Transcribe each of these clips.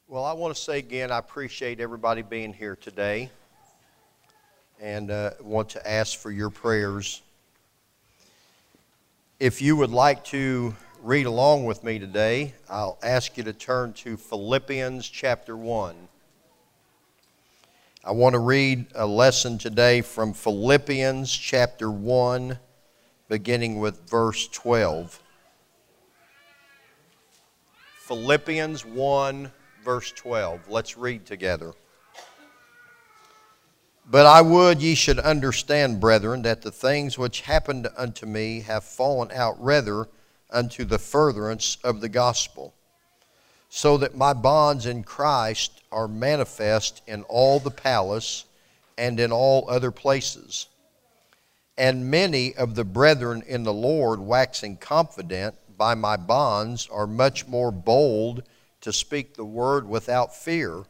Well, I want to say again, I appreciate everybody being here today and want to ask for your prayers. If you would like to read along with me today, I'll ask you to turn to Philippians chapter 1. I want to read a lesson today from Philippians chapter 1, beginning with verse 12. Philippians 1, verse 12. Let's read together. But I would ye should understand, brethren, that the things which happened unto me have fallen out rather unto the furtherance of the gospel, so that my bonds in Christ are manifest in all the palace and in all other places. And many of the brethren in the Lord, waxing confident by my bonds, are much more bold to speak the word without fear.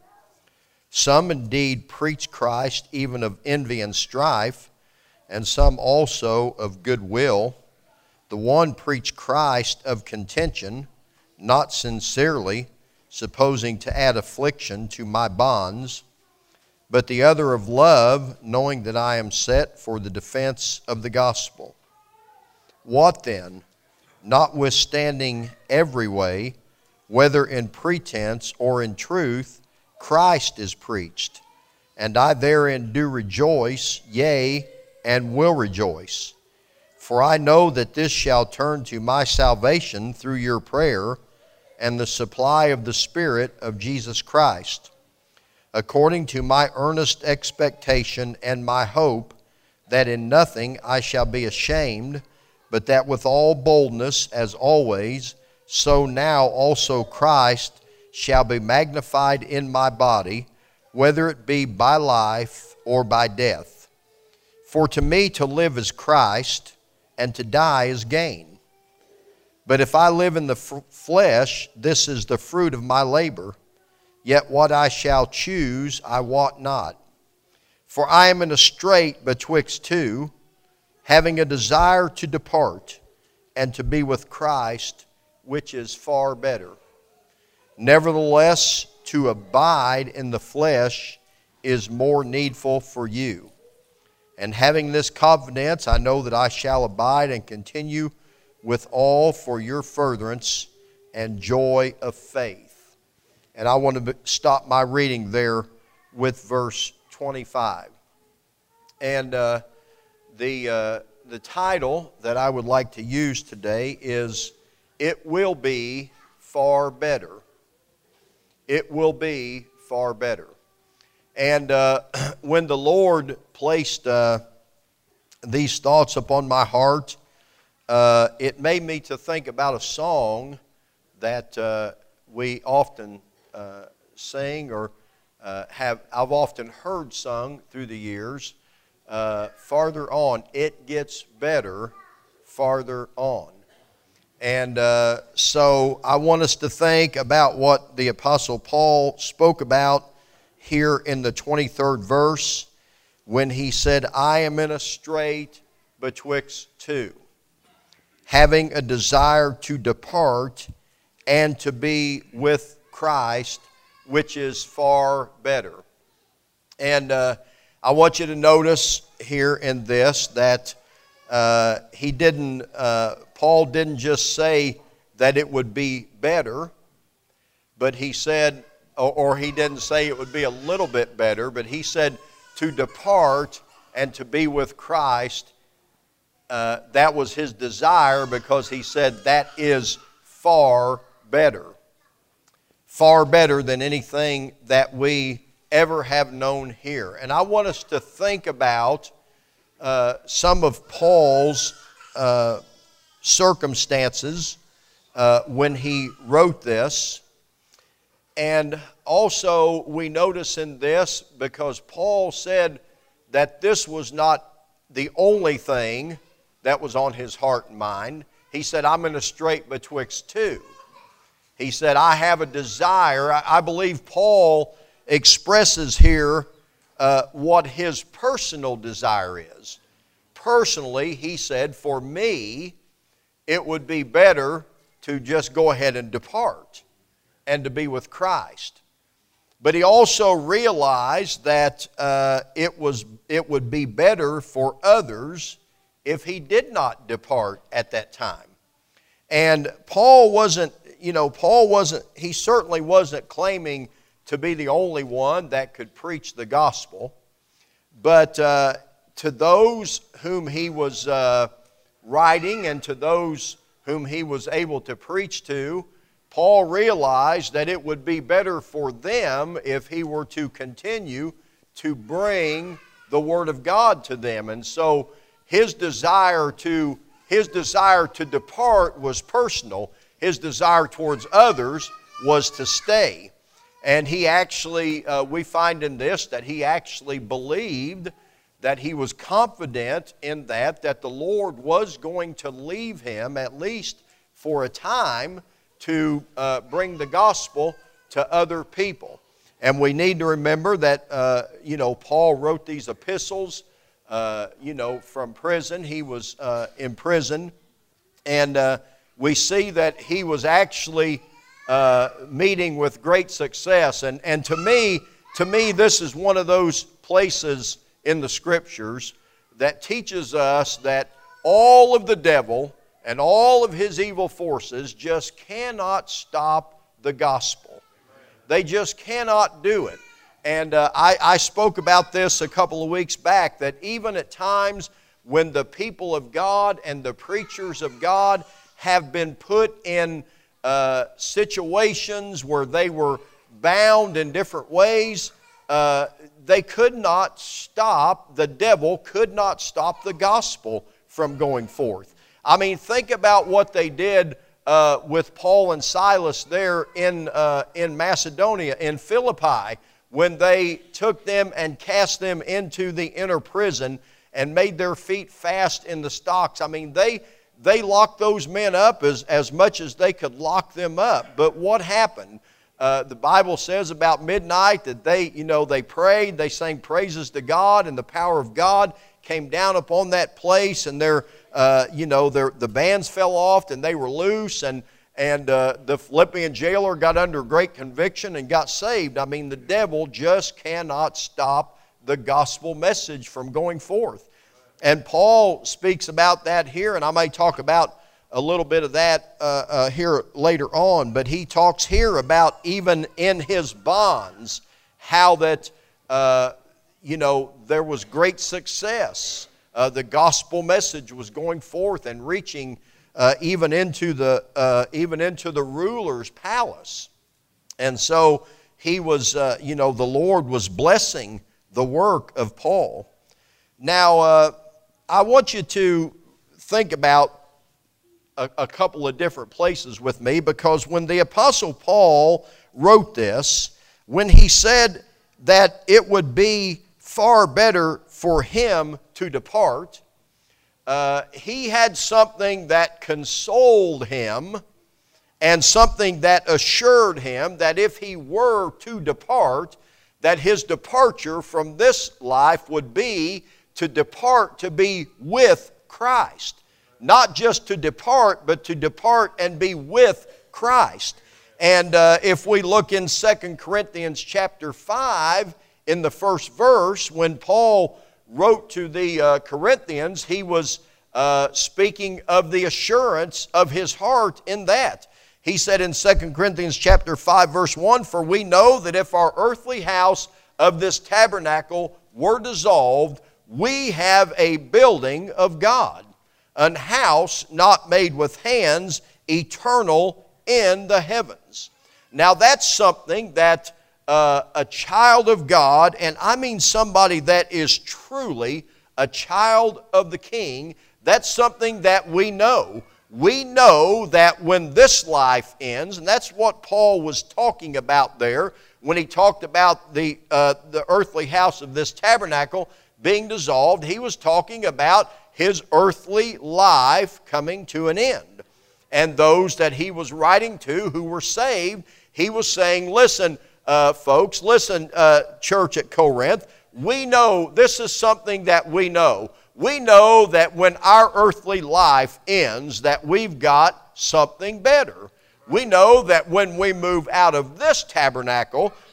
Some indeed preach Christ even of envy and strife, and some also of goodwill. The one preach Christ of contention, not sincerely, supposing to add affliction to my bonds, but the other of love, knowing that I am set for the defense of the gospel. What then? Notwithstanding every way, whether in pretense or in truth, Christ is preached, and I therein do rejoice, yea, and will rejoice. For I know that this shall turn to my salvation through your prayer and the supply of the Spirit of Jesus Christ, according to my earnest expectation and my hope, that in nothing I shall be ashamed, but that with all boldness, as always, so now also Christ shall be magnified in my body, whether it be by life or by death. For to me to live is Christ, and to die is gain. But if I live in the flesh, this is the fruit of my labor. Yet what I shall choose I wot not. For I am in a strait betwixt two, having a desire to depart, and to be with Christ, which is far better. Nevertheless, to abide in the flesh is more needful for you. And having this confidence, I know that I shall abide and continue with all for your furtherance and joy of faith. And I want to stop my reading there with verse 25. And the title that I would like to use today is, It Will Be Far Better. It will be far better. And when the Lord placed these thoughts upon my heart, it made me to think about a song that we often sing or I've often heard sung through the years. Farther on, it gets better farther on. And so I want us to think about what the Apostle Paul spoke about here in the 23rd verse when he said, I am in a strait betwixt two, having a desire to depart and to be with Christ, which is far better. And I want you to notice here in this that Paul didn't just say that it would be better, but he said, or he didn't say it would be a little bit better, but he said to depart and to be with Christ. That was his desire, because he said that is far better than anything that we ever have known here. And I want us to think about some of Paul's circumstances when he wrote this. And also we notice in this, because Paul said that this was not the only thing that was on his heart and mind. He said, I'm in a strait betwixt two. He said, I have a desire. I believe Paul expresses here what his personal desire is. Personally, he said, for me, it would be better to just go ahead and depart and to be with Christ. But he also realized that it would be better for others if he did not depart at that time. And Paul he certainly wasn't claiming to be the only one that could preach the gospel. But to those whom he was writing and to those whom he was able to preach to, Paul realized that it would be better for them if he were to continue to bring the Word of God to them. And so his desire to depart was personal. His desire towards others was to stay. And he actually, we find in this that he actually believed, that he was confident in that the Lord was going to leave him, at least for a time, to bring the gospel to other people. And we need to remember that, Paul wrote these epistles, from prison. He was in prison. And we see that he was actually meeting with great success. And to me, this is one of those places in the Scriptures that teaches us that all of the devil and all of his evil forces just cannot stop the gospel. They just cannot do it. And I spoke about this a couple of weeks back, that even at times when the people of God and the preachers of God have been put in situations where they were bound in different ways, they could not stop, the devil could not stop the gospel from going forth. I mean, think about what they did with Paul and Silas there in Macedonia, in Philippi, when they took them and cast them into the inner prison and made their feet fast in the stocks. I mean, they locked those men up as much as they could lock them up. But what happened? The Bible says about midnight that they prayed, they sang praises to God, and the power of God came down upon that place, and the bands fell off and they were loose, and the Philippian jailer got under great conviction and got saved. I mean, the devil just cannot stop the gospel message from going forth. And Paul speaks about that here, and I may talk about a little bit of that here later on, but he talks here about even in his bonds, how that, there was great success. The gospel message was going forth and reaching even into the ruler's palace. And so he was, the Lord was blessing the work of Paul. Now, I want you to think about a couple of different places with me, because when the Apostle Paul wrote this, when he said that it would be far better for him to depart, he had something that consoled him and something that assured him that if he were to depart, that his departure from this life would be to depart to be with Christ. Not just to depart, but to depart and be with Christ. And if we look in 2 Corinthians chapter 5, in the first verse, when Paul wrote to the Corinthians, he was speaking of the assurance of his heart in that. He said in 2 Corinthians chapter 5, verse 1, "For we know that if our earthly house of this tabernacle were dissolved, we have a building of God, an house not made with hands, eternal in the heavens." Now that's something that a child of God, and I mean somebody that is truly a child of the King, that's something that we know. We know that when this life ends, and that's what Paul was talking about there when he talked about the earthly house of this tabernacle being dissolved, he was talking about his earthly life coming to an end. And those that he was writing to who were saved, he was saying, listen, folks, listen, church at Corinth, we know, this is something that we know. We know that when our earthly life ends, that we've got something better. We know that when we move out of this tabernacle,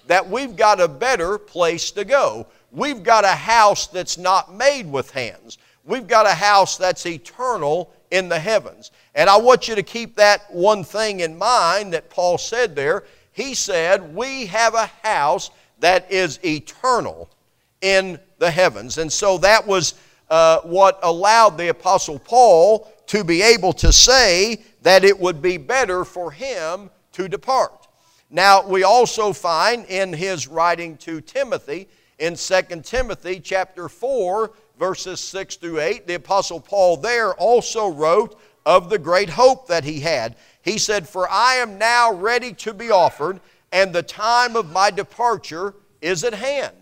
that we've got a better place to go. We've got a house that's not made with hands. We've got a house that's eternal in the heavens. And I want you to keep that one thing in mind that Paul said there. He said, we have a house that is eternal in the heavens. And so that was what allowed the Apostle Paul to be able to say that it would be better for him to depart. Now, we also find in his writing to Timothy, in 2 Timothy chapter 4, verses 6 through 8, the Apostle Paul there also wrote of the great hope that he had. He said, for I am now ready to be offered, and the time of my departure is at hand.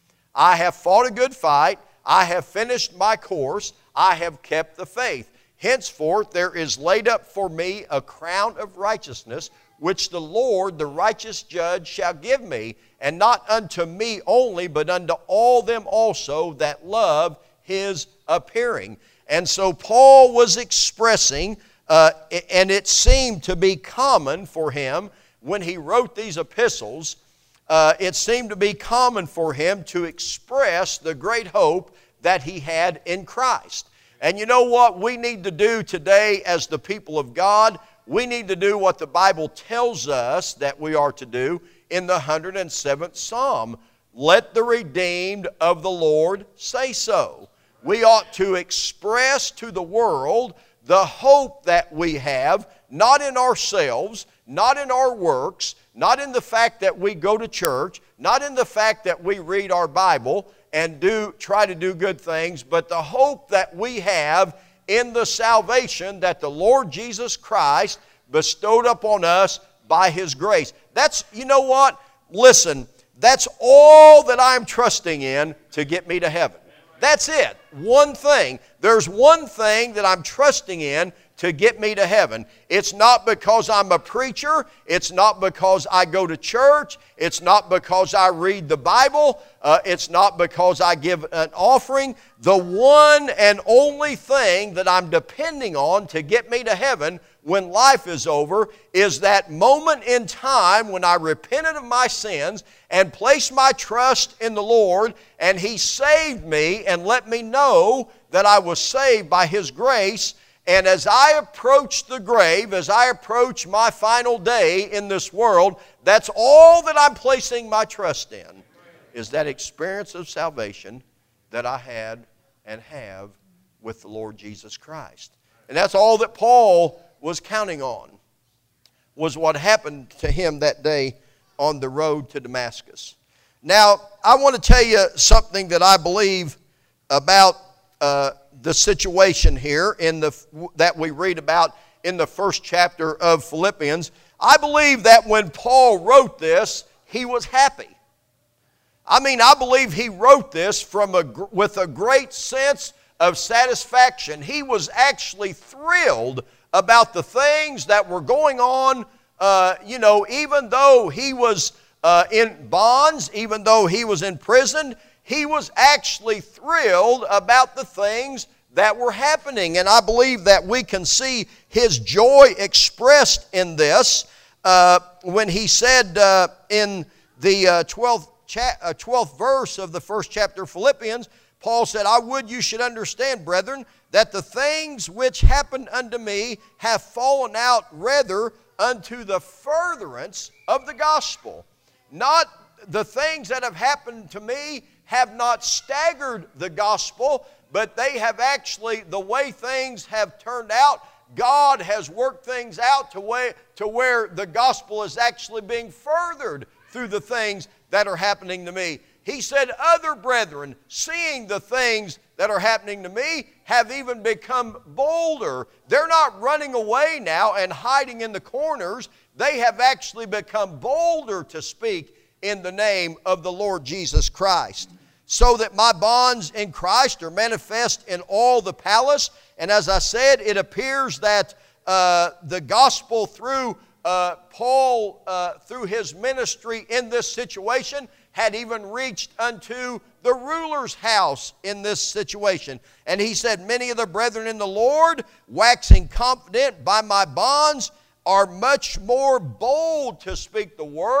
I have fought a good fight. I have finished my course. I have kept the faith. Henceforth there is laid up for me a crown of righteousness, which the Lord, the righteous judge, shall give me, and not unto me only, but unto all them also that love his appearing. And so Paul was expressing, and it seemed to be common for him when he wrote these epistles, it seemed to be common for him to express the great hope that he had in Christ. And you know what we need to do today as the people of God? We need to do what the Bible tells us that we are to do in the 107th Psalm. Let the redeemed of the Lord say so. We ought to express to the world the hope that we have, not in ourselves, not in our works, not in the fact that we go to church, not in the fact that we read our Bible and try to do good things, but the hope that we have in the salvation that the Lord Jesus Christ bestowed upon us by His grace. That's, you know what? Listen, that's all that I'm trusting in to get me to heaven. That's it. One thing. There's one thing that I'm trusting in to get me to heaven. It's not because I'm a preacher. It's not because I go to church. It's not because I read the Bible. It's not because I give an offering. The one and only thing that I'm depending on to get me to heaven when life is over is that moment in time when I repented of my sins and placed my trust in the Lord, and He saved me and let me know that I was saved by His grace. And as I approach the grave, as I approach my final day in this world, that's all that I'm placing my trust in, is that experience of salvation that I had and have with the Lord Jesus Christ. And that's all that Paul was counting on, was what happened to him that day on the road to Damascus. Now, I want to tell you something that I believe about the situation here that we read about in the first chapter of Philippians. I believe that when Paul wrote this, he was happy. I mean, I believe he wrote this with a great sense of satisfaction. He was actually thrilled about the things that were going on, even though he was in bonds, even though he was in prison, he was actually thrilled about the things that were happening. And I believe that we can see his joy expressed in this when he said in the 12th verse of the first chapter of Philippians, Paul said, I would you should understand, brethren, that the things which happened unto me have fallen out rather unto the furtherance of the gospel. Not the things that have happened to me have not staggered the gospel, but they have actually, the way things have turned out, God has worked things out to where the gospel is actually being furthered through the things that are happening to me. He said, other brethren, seeing the things that are happening to me, have even become bolder. They're not running away now and hiding in the corners. They have actually become bolder to speak in the name of the Lord Jesus Christ. So that my bonds in Christ are manifest in all the palace. And as I said, it appears that the gospel through Paul, through his ministry in this situation, had even reached unto the ruler's house in this situation. And he said, many of the brethren in the Lord, waxing confident by my bonds, are much more bold to speak the word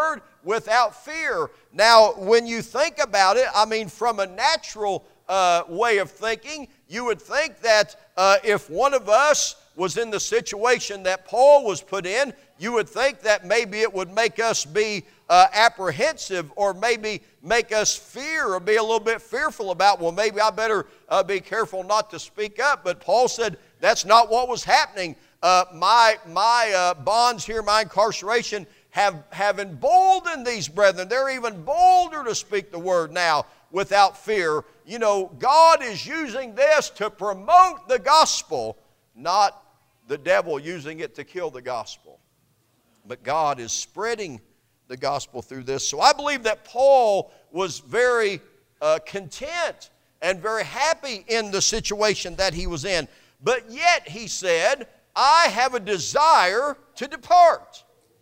without fear. Now, when you think about it, I mean, from a natural way of thinking, you would think that if one of us was in the situation that Paul was put in, you would think that maybe it would make us be apprehensive, or maybe make us fear or be a little bit fearful about, well, maybe I better be careful not to speak up. But Paul said that's not what was happening. My bonds here, my incarceration, have emboldened these brethren. They're even bolder to speak the word now without fear. You know, God is using this to promote the gospel, not the devil using it to kill the gospel. But God is spreading the gospel through this. So I believe that Paul was very content and very happy in the situation that he was in. But yet he said, I have a desire to depart.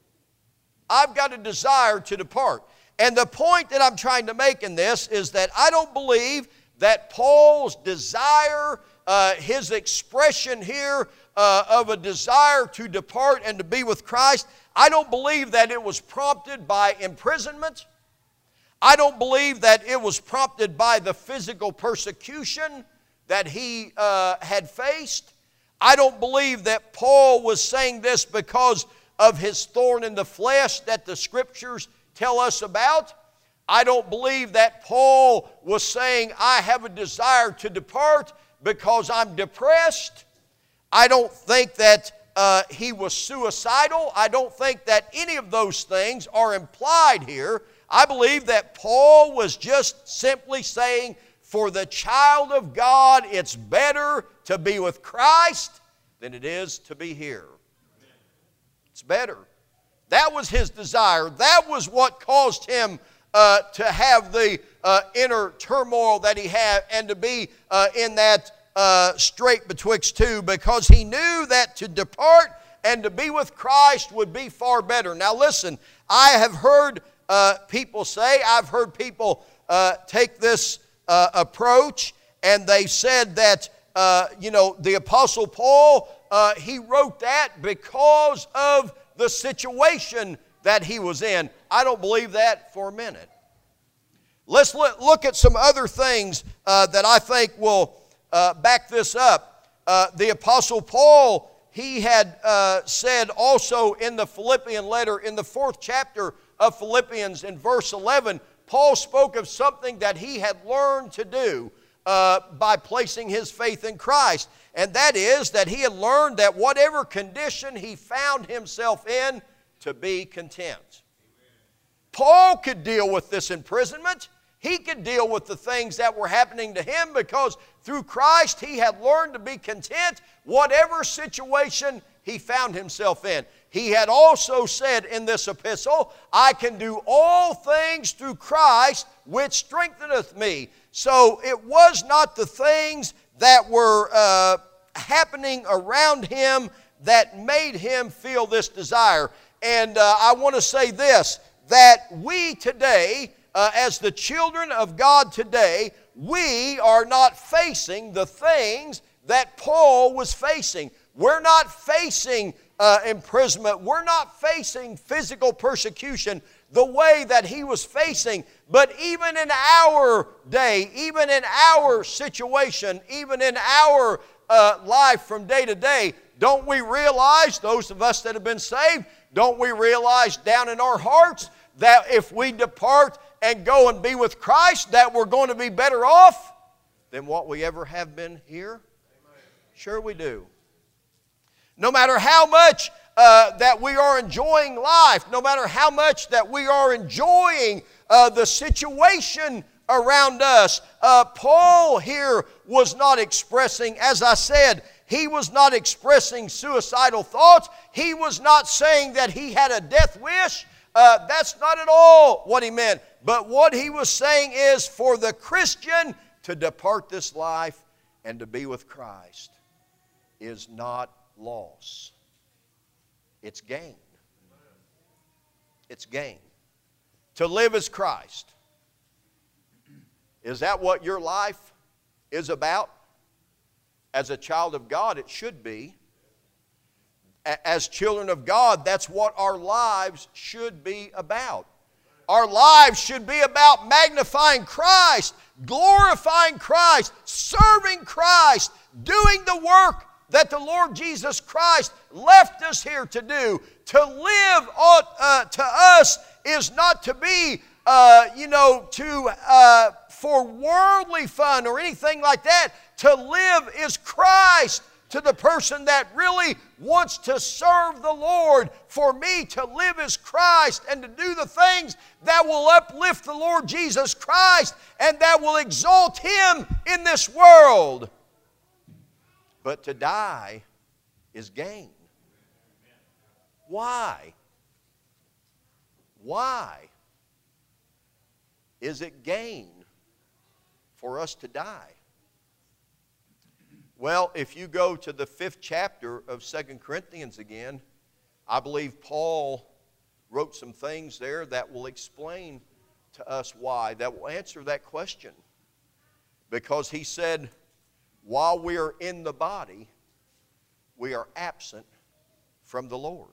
I've got a desire to depart. And the point that I'm trying to make in this is that I don't believe that Paul's desire, his expression here of a desire to depart and to be with Christ, I don't believe that it was prompted by imprisonment. I don't believe that it was prompted by the physical persecution that he had faced. I don't believe that Paul was saying this because of his thorn in the flesh that the Scriptures tell us about. I don't believe that Paul was saying, I have a desire to depart because I'm depressed. I don't think that he was suicidal. I don't think that any of those things are implied here. I believe that Paul was just simply saying, for the child of God, it's better to be with Christ than it is to be here. It's better. That was his desire. That was what caused him to have the inner turmoil that he had, and to be in that strait betwixt two, because he knew that to depart and to be with Christ would be far better. Now listen, I have heard people say, I've heard people take this approach, and they said that, the Apostle Paul, he wrote that because of the situation that he was in. I don't believe that for a minute. Let's look at some other things that I think will back this up. The Apostle Paul, he had said also in the Philippian letter, in the 4th chapter of Philippians, in verse 11, Paul spoke of something that he had learned to do by placing his faith in Christ. And that is that he had learned that whatever condition he found himself in, to be content. Paul could deal with this imprisonment. He could deal with the things that were happening to him, because through Christ he had learned to be content whatever situation he found himself in. He had also said in this epistle, I can do all things through Christ which strengtheneth me. So it was not the things that were happening around him that made him feel this desire. And I want to say this, that we today, as the children of God today, we are not facing the things that Paul was facing. We're not facing imprisonment. We're not facing physical persecution the way that he was facing. But even in our day, even in our situation, even in our life from day to day, don't we realize, those of us that have been saved, don't we realize down in our hearts that if we depart and go and be with Christ, that we're going to be better off than what we ever have been here? Sure we do. No matter how much that we are enjoying life, no matter how much that we are enjoying the situation around us, Paul here was not expressing, as I said, he was not expressing suicidal thoughts. He was not saying that he had a death wish. That's not at all what he meant. But what he was saying is, for the Christian to depart this life and to be with Christ is not loss. It's gain. It's gain. To live as Christ. Is that what your life is about? As a child of God, it should be. As children of God, that's what our lives should be about. Our lives should be about magnifying Christ, glorifying Christ, serving Christ, doing the work that the Lord Jesus Christ left us here to do. To live to us is not to be, for worldly fun or anything like that. To live is Christ to the person that really wants to serve the Lord. For me, to live is Christ and to do the things that will uplift the Lord Jesus Christ and that will exalt Him in this world. But to die is gain. Why? Why is it gain for us to die? Well, if you go to the 5th chapter of 2 Corinthians again, I believe Paul wrote some things there that will explain to us why, that will answer that question. Because he said, while we are in the body, we are absent from the Lord.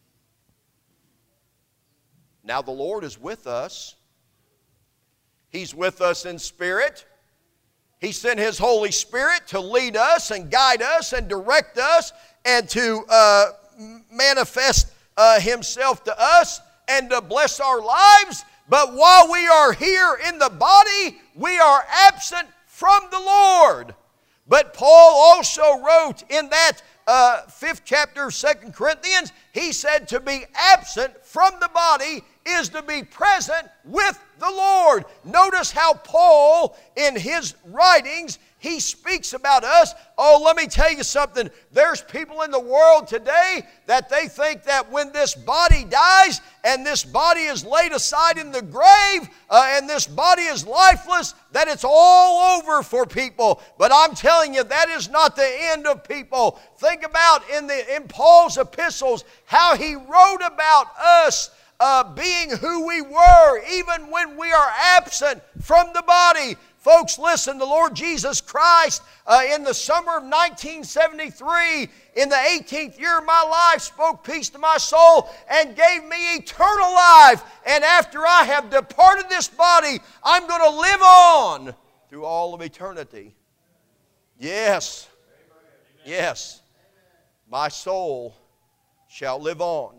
Now the Lord is with us. He's with us in spirit. He sent His Holy Spirit to lead us and guide us and direct us and to manifest Himself to us and to bless our lives. But while we are here in the body, we are absent from the Lord. But Paul also wrote in that 5th chapter of 2 Corinthians, he said to be absent from the body is to be present with the Lord. Notice how Paul, in his writings, he speaks about us. Oh, let me tell you something. There's people in the world today that they think that when this body dies and this body is laid aside in the grave and this body is lifeless, that it's all over for people. But I'm telling you, that is not the end of people. Think about in Paul's epistles how he wrote about us being who we were even when we are absent from the body. Folks, listen, the Lord Jesus Christ in the summer of 1973, in the 18th year of my life, spoke peace to my soul and gave me eternal life. And after I have departed this body, I'm going to live on through all of eternity. Yes, yes, my soul shall live on.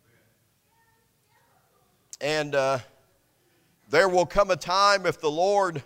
And there will come a time if the Lord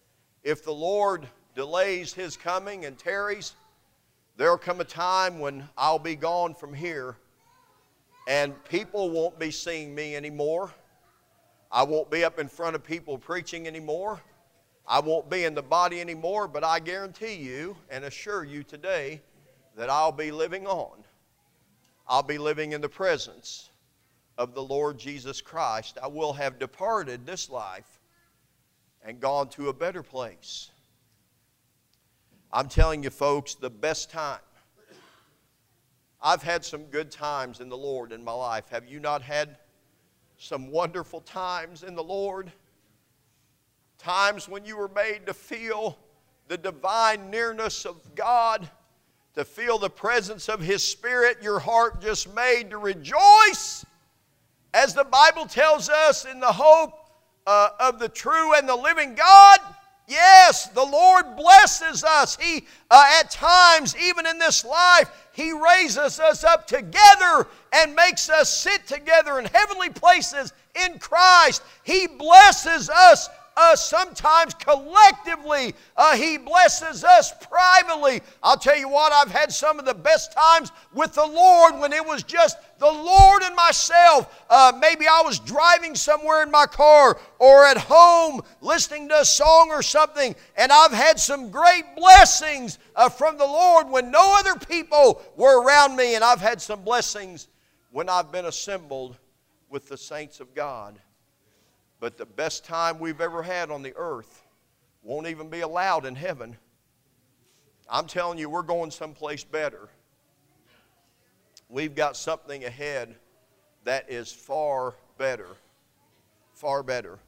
delays His coming and tarries, there will come a time when I'll be gone from here and people won't be seeing me anymore. I won't be up in front of people preaching anymore. I won't be in the body anymore, but I guarantee you and assure you today that I'll be living on. I'll be living in the presence of the Lord Jesus Christ. I will have departed this life and gone to a better place. I'm telling you, folks, the best time. I've had some good times in the Lord in my life. Have you not had some wonderful times in the Lord? Times when you were made to feel the divine nearness of God, to feel the presence of His Spirit, your heart just made to rejoice. As the Bible tells us, in the hope of the true and the living God. Yes, the Lord blesses us. He, at times, even in this life, He raises us up together and makes us sit together in heavenly places in Christ. He blesses us sometimes collectively. He blesses us privately. I'll tell you what, I've had some of the best times with the Lord when it was just the Lord and myself. Maybe I was driving somewhere in my car or at home listening to a song or something, and I've had some great blessings from the Lord when no other people were around me, and I've had some blessings when I've been assembled with the saints of God. But the best time we've ever had on the earth won't even be allowed in heaven. I'm telling you, we're going someplace better. We've got something ahead that is far better. Far better.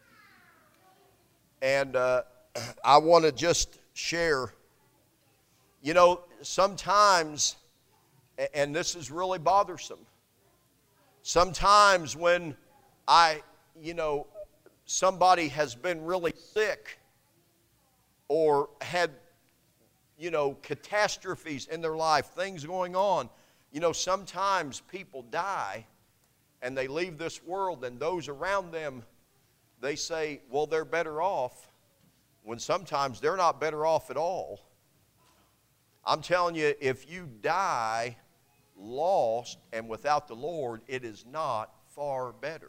And I want to just share, you know, sometimes, and this is really bothersome, sometimes when I somebody has been really sick or had, catastrophes in their life, things going on. Sometimes people die and they leave this world, and those around them, they say, well, they're better off, when sometimes they're not better off at all. I'm telling you, if you die lost and without the Lord, it is not far better.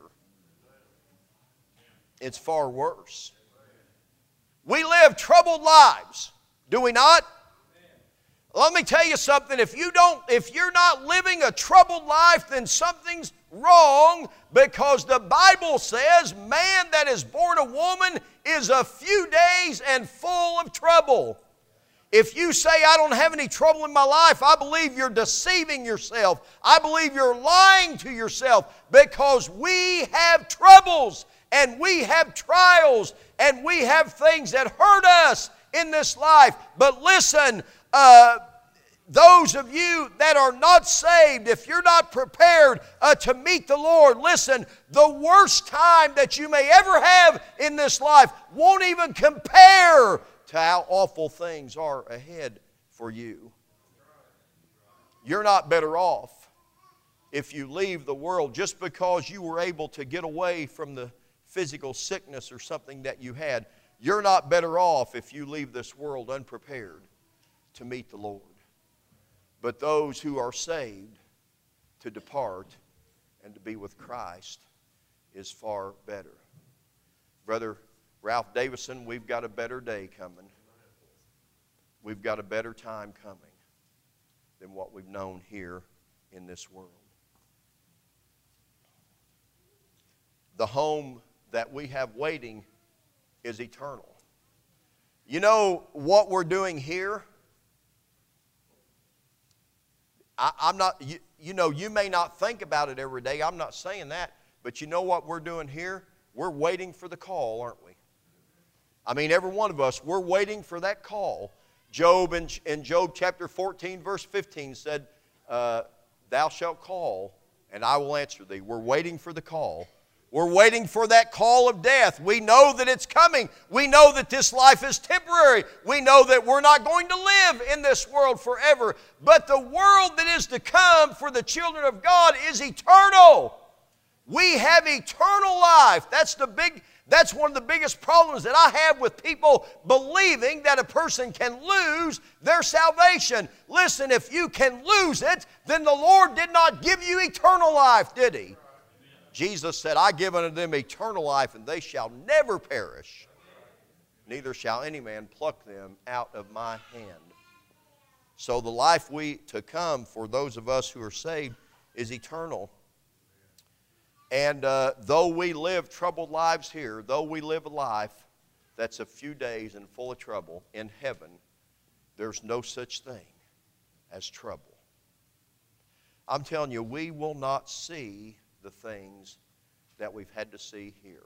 It's far worse. We live troubled lives, do we not? Let me tell you something. If you're not living a troubled life, then something's wrong, because the Bible says man that is born a woman is a few days and full of trouble. If you say, I don't have any trouble in my life, I believe you're deceiving yourself. I believe you're lying to yourself, because we have troubles and we have trials and we have things that hurt us in this life. But listen, those of you that are not saved, if you're not prepared to meet the Lord, listen, the worst time that you may ever have in this life won't even compare to how awful things are ahead for you. You're not better off if you leave the world just because you were able to get away from the physical sickness or something that you had. You're not better off if you leave this world unprepared to meet the Lord. But those who are saved, to depart and to be with Christ is far better. Brother Ralph Davison, we've got a better day coming. We've got a better time coming than what we've known here in this world. The home that we have waiting is eternal. You know what we're doing here? I'm not, you may not think about it every day. I'm not saying that. But you know what we're doing here? We're waiting for the call, aren't we? I mean, every one of us, we're waiting for that call. Job, in Job chapter 14, verse 15 said, thou shalt call, and I will answer thee. We're waiting for the call. We're waiting for that call of death. We know that it's coming. We know that this life is temporary. We know that we're not going to live in this world forever. But the world that is to come for the children of God is eternal. We have eternal life. That's one of the biggest problems that I have with people believing that a person can lose their salvation. Listen, if you can lose it, then the Lord did not give you eternal life, did He? Jesus said, I give unto them eternal life, and they shall never perish. Neither shall any man pluck them out of my hand. So the life to come for those of us who are saved is eternal. And though we live troubled lives here, though we live a life that's a few days and full of trouble, in heaven, there's no such thing as trouble. I'm telling you, we will not see the things that we've had to see here.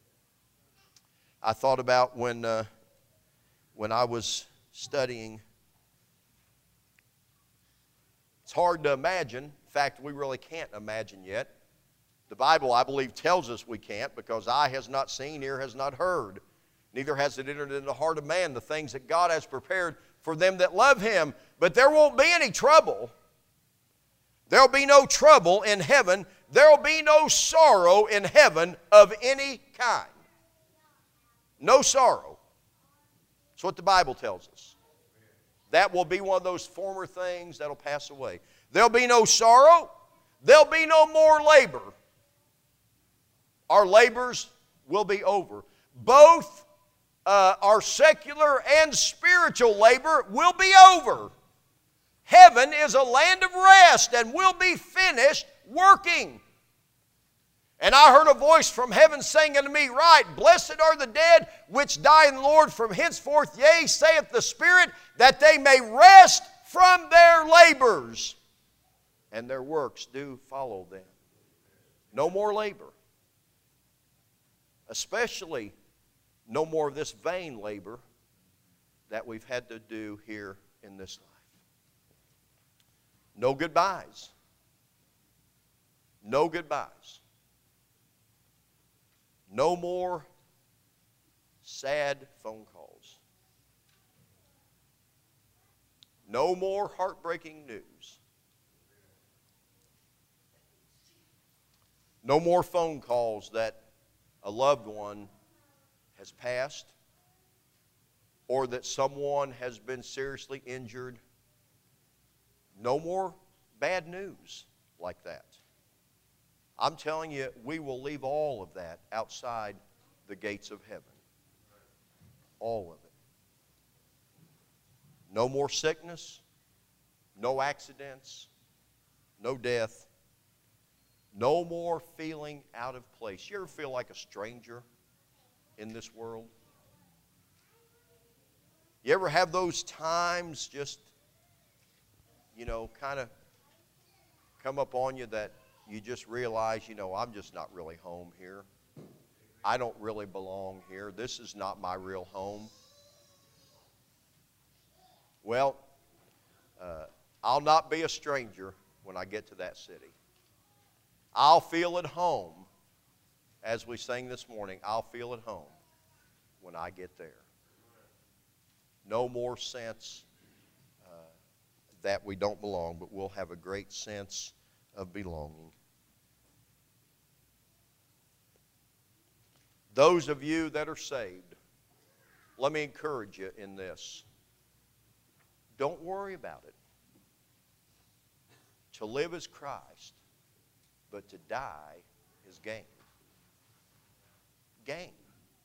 I thought about when I was studying. It's hard to imagine. In fact, we really can't imagine yet. The Bible, I believe, tells us we can't, because eye has not seen, ear has not heard, neither has it entered into the heart of man the things that God has prepared for them that love Him. But there won't be any trouble. There'll be no trouble in heaven. There'll be no sorrow in heaven of any kind. No sorrow. That's what the Bible tells us. That will be one of those former things that'll pass away. There'll be no sorrow. There'll be no more labor. Our labors will be over. Both our secular and spiritual labor will be over. Heaven is a land of rest, and we'll be finished working. And I heard a voice from heaven saying unto me, Right, blessed are the dead which die in the Lord from henceforth, yea, saith the Spirit, that they may rest from their labors, and their works do follow them. No more labor. Especially no more of this vain labor that we've had to do here in this life. No goodbyes. No goodbyes. No more sad phone calls. No more heartbreaking news. No more phone calls that a loved one has passed or that someone has been seriously injured. No more bad news like that. I'm telling you, we will leave all of that outside the gates of heaven. All of it. No more sickness, no accidents, no death, no more feeling out of place. You ever feel like a stranger in this world? You ever have those times just, kind of come up on you that you just realize, I'm just not really home here. I don't really belong here. This is not my real home. Well, I'll not be a stranger when I get to that city. I'll feel at home, as we sang this morning, I'll feel at home when I get there. No more sense that we don't belong, but we'll have a great sense of belonging. Those of you that are saved, let me encourage you in this. Don't worry about it. To live is Christ, but to die is gain. Gain.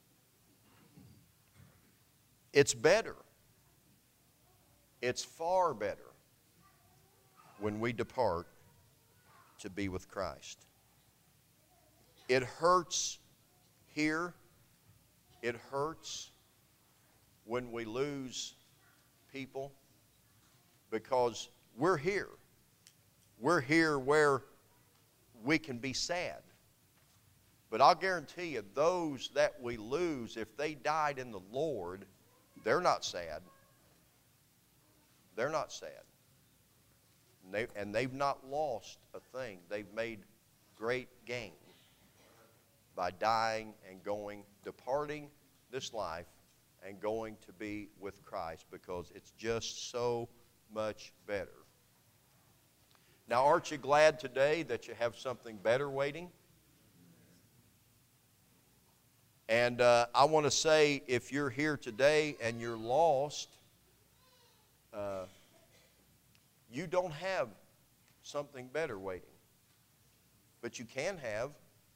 It's better. It's far better when we depart to be with Christ. It hurts here. It hurts when we lose people because we're here. We're here where we can be sad. But I'll guarantee you, those that we lose, if they died in the Lord, they're not sad. They're not sad. And they've not lost a thing. They've made great gain by dying and going, departing this life and going to be with Christ because it's just so much better. Now, aren't you glad today that you have something better waiting? And I want to say, if you're here today and you're lost, you don't have something better waiting. But you can have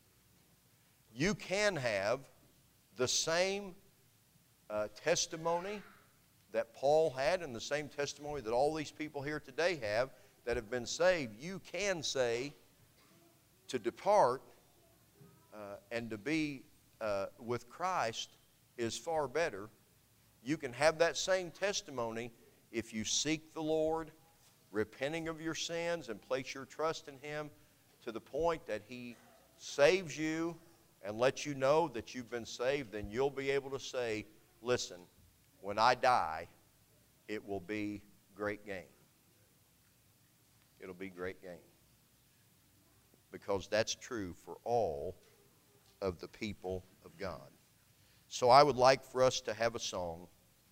the same testimony that Paul had and the same testimony that all these people here today have that have been saved. You can say to depart and to be with Christ is far better. You can have that same testimony if you seek the Lord, repenting of your sins and place your trust in Him to the point that He saves you and lets you know that you've been saved. Then you'll be able to say, listen, when I die, it will be great gain. It'll be great gain. Because that's true for all of the people of God. So I would like for us to have a song.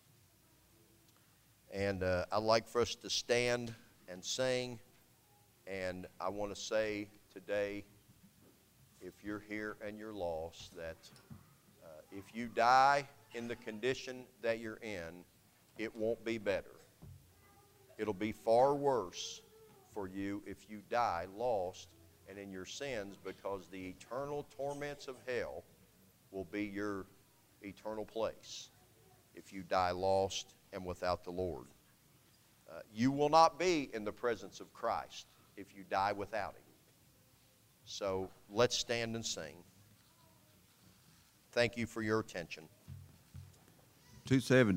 And I'd like for us to stand and sing. And I want to say today, if you're here and you're lost, that if you die in the condition that you're in, it won't be better. It'll be far worse for you if you die lost and in your sins, because the eternal torments of hell will be your eternal place if you die lost and without the Lord. You will not be in the presence of Christ if you die without Him. So let's stand and sing. Thank you for your attention. 270.